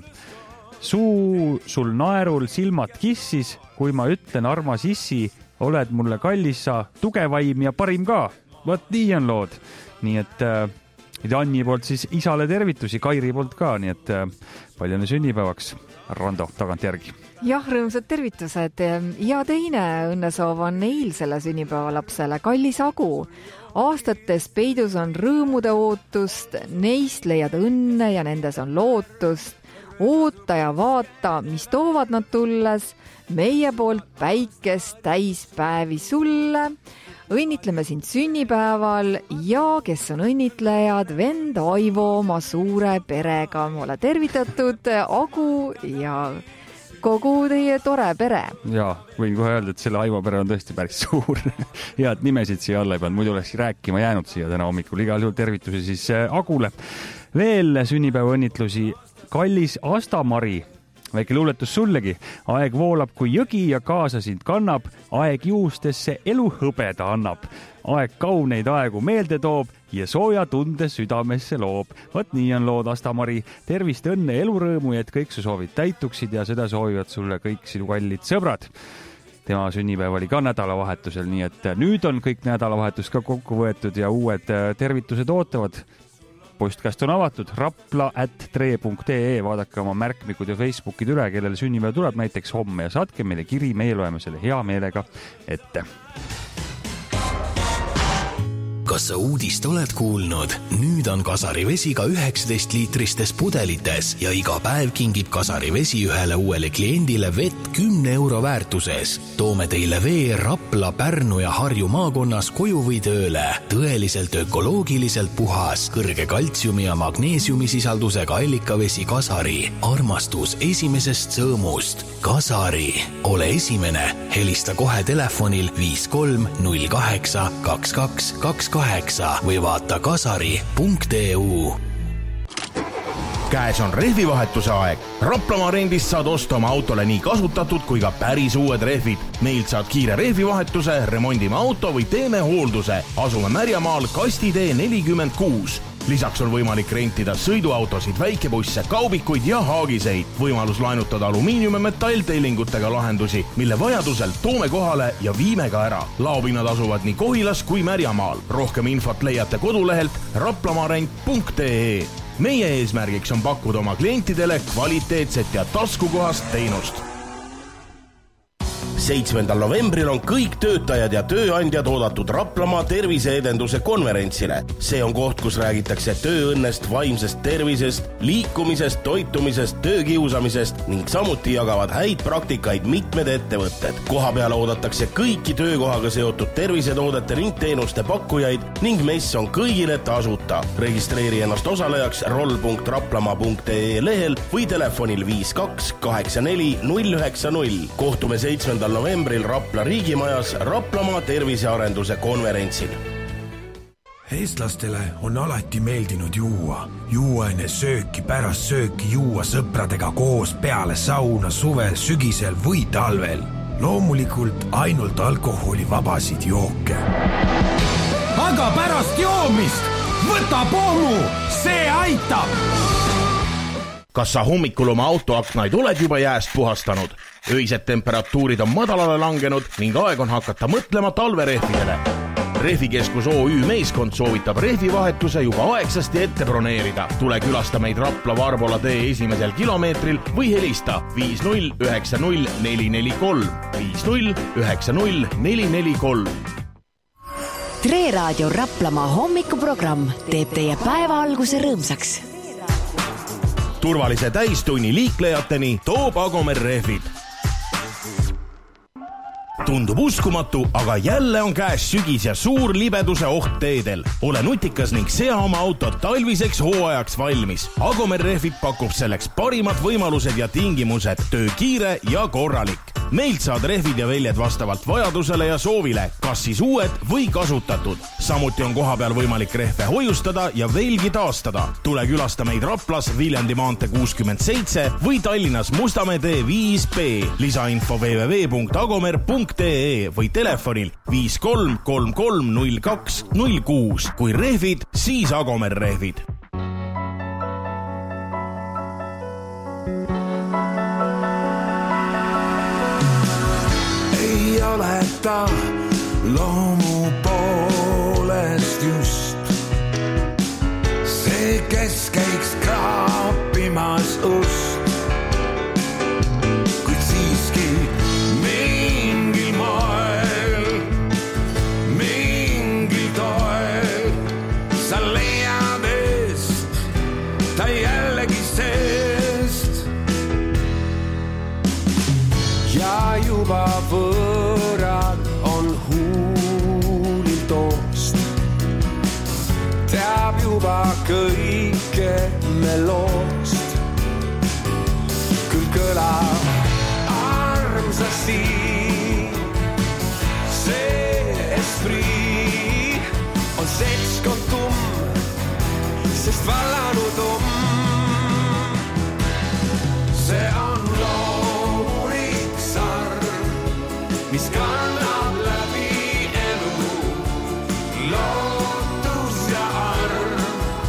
Suu sul naerul silmad kissis, kui ma ütlen armas issi, oled mulle kallis sa tugevaim ja parim ka. Vot nii on lood. Nii et Janni poolt siis isale tervitusi, Kairi poolt ka, nii et palju õnne sünnipäevaks, Rando tagant järgi. Jah, rõõmsad tervitused ja teine õnnesoov on eilsele sünnipäeva lapsele Kallis Agu. Aastates peidus on rõõmude ootust, neist leiad õnne ja nendes on lootust. Oota ja vaata, mis toovad nad tulles, meie poolt päikest täis päevi sulle. Õnnitleme sind sünnipäeval ja kes on õnnitlejad, vend Aivo oma suure perega. Ole tervitatud, Agu ja kogu teie tore pere. Ja, võin kohe öelda, et selle Aivo pere on tõesti päris suur. Head nimesid siia alla ei pannud, muidu oleks rääkima jäänud siia täna hommikul. Igal juhul tervitusi siis Agule. Veel sünnipäeva õnnitlusi Kallis Astamari. Väike luuletus sullegi. Aeg voolab kui jõgi ja kaasa sind kannab. Aeg juustesse elu hõbeda annab. Aeg kauneid aegu meelde toob ja sooja tunde südamesse loob. Vot nii on lood, Astamari. Tervist, õnne, elurõõmu ja et kõik su soovid täituksid ja seda soovivad sulle kõik sinu kallid sõbrad. Tema sünnipäev oli ka nädalavahetusel, nii et nüüd on kõik nädalavahetus ka kokku võetud ja uued tervitused ootavad. Postkast on avatud rapla at tre punkt ee, vaadake oma märkmikud ja Facebookid üle, kellele sünnipäev tuleb näiteks homme ja saatke meile kiri, meie loeme selle hea meelega ette. kas sa uudist oled kuulnud? Nüüd on Kasari vesi ka üheksateist liitristes pudelites ja iga päev kingib Kasari vesi ühele uuele kliendile vett kümne euro väärtuses. Toome teile vee Rapla, Pärnu ja Harju maakonnas koju või tööle. Tõeliselt ökoloogiliselt puhas, kõrge kaltsiumi ja magneesiumi sisaldusega allikavesi Kasari. Armastus esimesest sõõmust. Kasari. Ole esimene. Helista kohe telefonil viis kolm null kaheksa kaks kaks kaks kaheksa või vaata kasari punkt e u. Käes on rehvivahetuse aeg. Raplamaa rendist saad osta oma autole nii kasutatud kui ka päris uued rehvid. Meilt saad kiire rehvivahetuse, remondime auto või teeme hoolduse. Asume Märjamaal Kastitee nelikümmend kuus. Lisaks on võimalik rentida sõiduautosid, väikebusse, kaubikuid ja haagiseid. Võimalus laenutada alumiinium- ja metalltellingutega lahendusi, mille vajadusel toome kohale ja viime ka ära. Laopinnad asuvad nii Kohilas kui Märjamaal. Rohkem infot leiate kodulehelt raplamaarent punkt e. Meie eesmärgiks on pakkuda oma klientidele kvaliteetset ja taskukohast teenust. seitsmendal novembril on kõik töötajad ja tööandjad oodatud Raplamaa terviseedenduse konverentsile. See on koht, kus räägitakse tööõnnest, vaimsest tervisest, liikumisest, toitumisest, töökiusamisest ning samuti jagavad häid praktikaid mitmed ettevõtted. Koha peale oodatakse kõiki töökohaga seotud tervisetoodete ning teenuste pakkujaid ning mess on kõigile tasuta. Registreeri ennast osalejaks roll punkt raplamaa punkt e lehel või telefonil viis kaks kaheksa neli null üheksa null. Kohtume seitsmendal novembril Rapla riigimajas Raplamaa tervisearenduse konverentsil. Eestlastele on alati meeldinud juua. Juua enne sööki, pärast sööki juua sõpradega koos peale sauna suvel, sügisel või talvel. Loomulikult ainult alkoholivabasid jooke. Aga pärast joomist võta pommu, see aitab! Kas sa hommikul oma autoaknaid oled juba jääst puhastanud? Öised temperatuurid on madalale langenud ning aeg on hakata mõtlema talverehvidele. Rehvikeskus O Ü meeskond soovitab rehvivahetuse juba aegsasti ette broneerida. Tule külasta meid Rapla Varbola tee esimesel kilomeetril või helista viis null üheksa null neli neli kolm. viis null üheksa null neli neli kolm. Tre Raadio Raplamaa hommikuprogramm teeb teie päeva alguse rõõmsaks. Turvalise täistunni liiklejateni toob Agomer rehvid. Tundub uskumatu, aga jälle on käes sügis ja suur libeduse oht teedel. Ole nutikas ning sea oma autot talviseks hooajaks valmis. Agomer rehvid pakub selleks parimad võimalused ja tingimused, töö kiire ja korralik. Meilt saad rehvid ja väljed vastavalt vajadusele ja soovile, kas siis uued või kasutatud. Samuti on koha peal võimalik rehve hoiustada ja veelgi taastada. Tule külasta meid Raplas Viljandi maantee kuuskümmend seitse või Tallinnas Mustamäe tee viis B. Lisainfo w w w punkt agomer punkt e või telefonil viis kolm kolm kolm null kaks null kuus. Kui rehvid, siis Agomer rehvid. Ei ole ta loomu poolest just see, kes käiks kraapimas ust, kuid siiski mingil moel, mingil toel sa leiad eest ta jällegi seest ja juba võõrad on huulil toost, teab juba kõike me loost, küll kõlab armsasti see esprit on seltskond tumm, sest vallanud um. See on loomulik sarv, mis kannab läbi elu, lootus ja arv,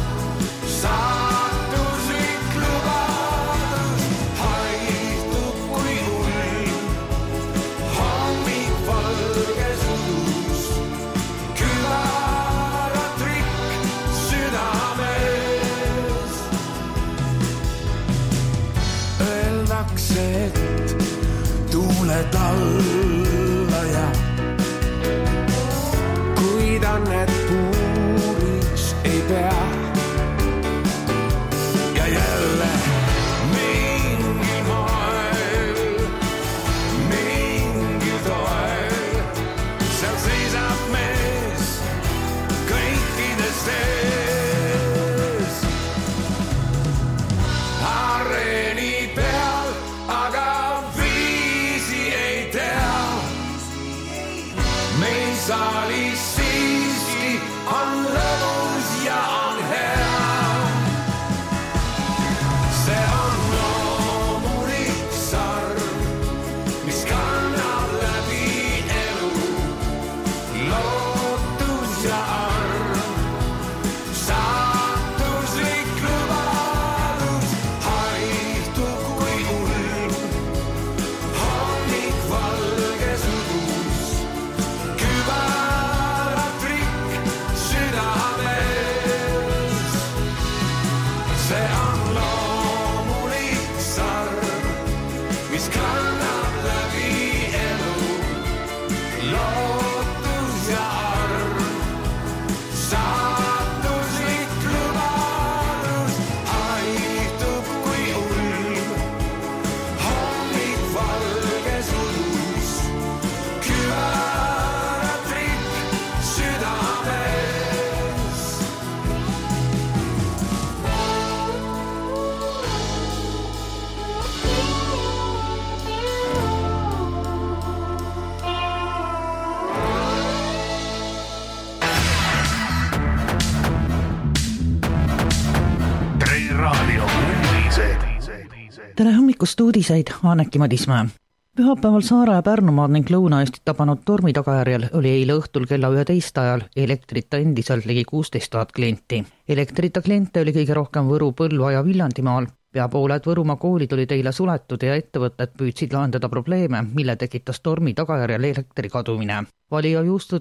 saatuslik lubadus haitub kui ull, hommik valges uus, külarat rikk südames. Öeldakse, et tuuled alla ja kuid on need puu meil saalis siiski on lõbus ja on hea. See on loomulik sarv, mis kannab läbi elu, lootus ja arv, saatuslik lubadus haihtub kui ulm, hommik valges udus, kübarad rikk südames. See on loomulik sarv, mis kannab läbi elu, lootus ja arv, saatuslik lubadus haihtub kui ulm, hommik valges udus, kübarad rikk südames. Tre Raadio uudised. Tere hommikust uudiseid, Anneki Madismäe. Pühapäeval Saare ja Pärnumaad ning Lõuna-Eestit tabanud tormi tagajärjel oli eile õhtul kella üheteist ajal elektrita endiselt ligi kuusteist tuhat klienti. Elektrita kliente oli kõige rohkem Võru, Põlva ja Viljandimaal. Pea pooled Võrumaa koolid olid eile suletud ja ettevõtted püüdsid lahendada probleeme, mille tekitas tormi tagajärjel elektri kadumine. Valija juustud